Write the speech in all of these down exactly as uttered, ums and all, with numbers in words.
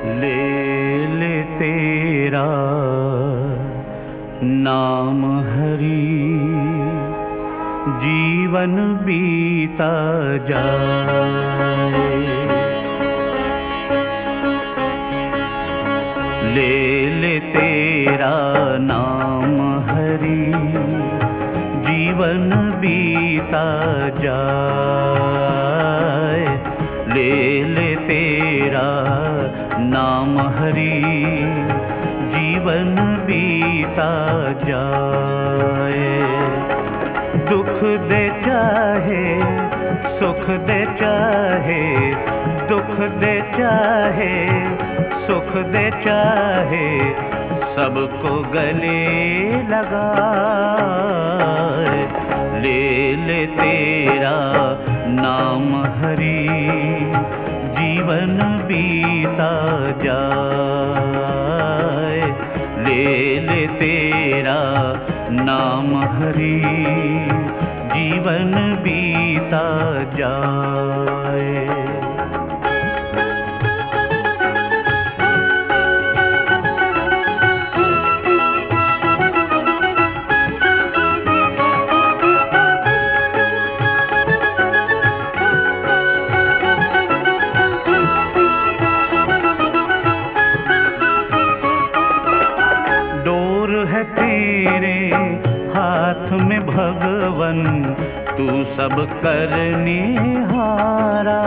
ले ले तेरा नाम हरि, जीवन बीता जाए। ले ले तेरा नाम हरि, जीवन बीता जाए। ले ले तेरा नाम हरि, जीवन बीता जाए। दुख दे चाहे सुख दे चाहे, दुख दे चाहे सुख दे चाहे, सबको गले लगाए। ले ले तेरा नाम हरि, जीवन बीता जाए। ले ले तेरा नाम हरि, जीवन बीता जाए। तेरे हाथ में भगवन, तू सब करने हारा।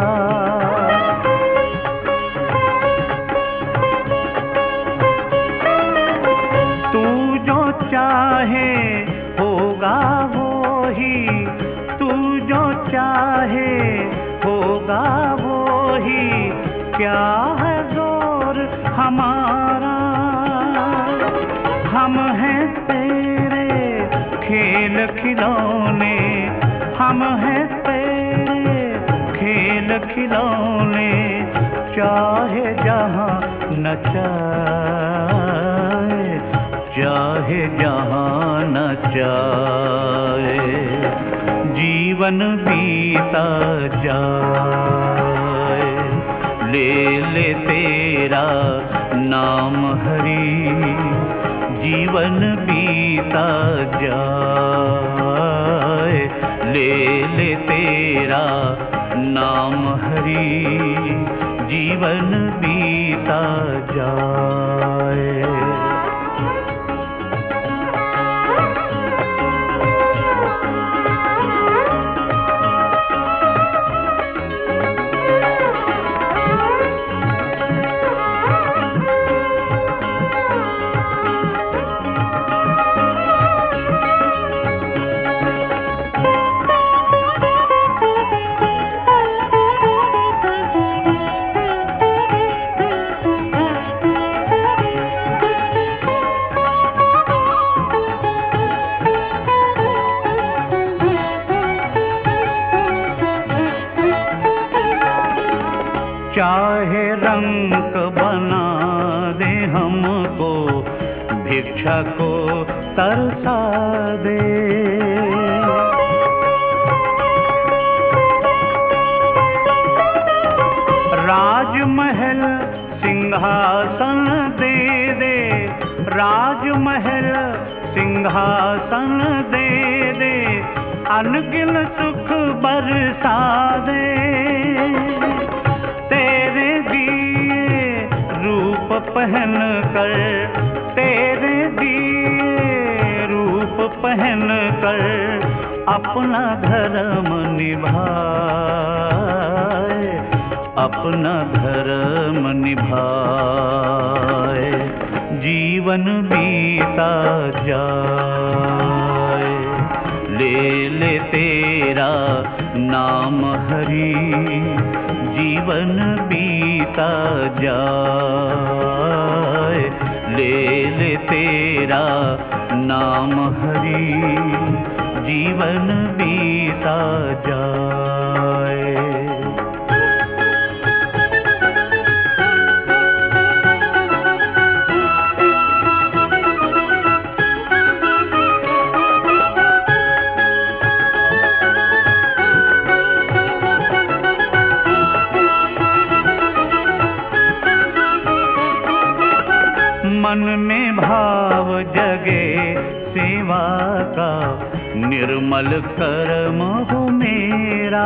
तू जो चाहे होगा वो ही, तू जो चाहे होगा वो ही। क्या है जोर हमारा, हम हैं तेरे खेल खिलौने, हम हैं तेरे खेल खिलौने। चाहे जहाँ नचाए, चाहे जहाँ नचाए, जीवन बीता जाए। ले ले तेरा नाम हरि, जीवन बीता जाए। ले ले तेरा नाम हरि, जीवन बीता जाए। चाहे रंग बना दे हमको, भिक्षा को तरसा दे। राजमहल सिंहासन दे दे, राजमहल सिंहासन दे दे। अनगिन सुख बरसा दे, पहन कर तेरे दिए रूप पहन कर, अपना धर्म निभाए, अपना धर्म निभाए। जीवन बीता जाए। ले ले तेरा नाम हरि, जीवन बीता जाए। ले ले तेरा नाम हरि, जीवन बीता जाए। निर्मल कर्म हो मेरा।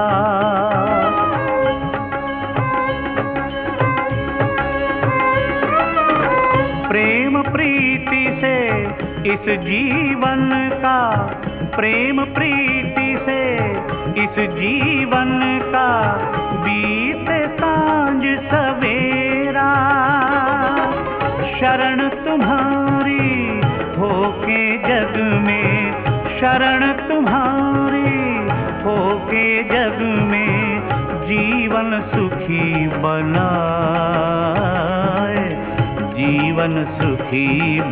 प्रेम प्रीति से इस जीवन का, प्रेम प्रीति से इस जीवन का बीते सांझ सवेरा। शरण तुम्हारी होके जग में, शरण तुम्हारी होके जग में जीवन सुखी बनाए, जीवन सुखी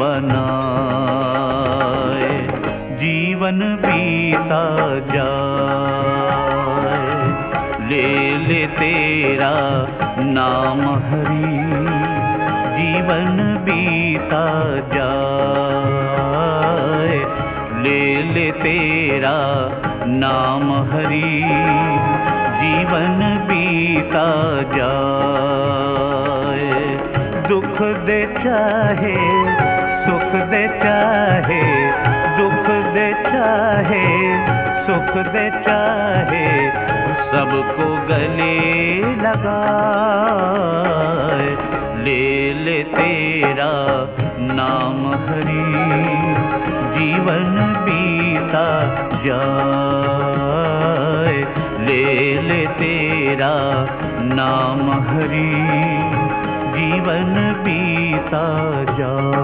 बनाए। जीवन बीता जाए, ले ले तेरा नाम हरि। जीवन बीता जाए, ले ले तेरा नाम हरि। जीवन बीता जाए। दुख दे चाहे सुख दे चाहे, दुख दे चाहे सुख दे चाहे, सबको गले लगाए। ले ले तेरा नाम हरि। जीवन बीता जाए, ले ले तेरा नाम हरि। जीवन बीता जाए।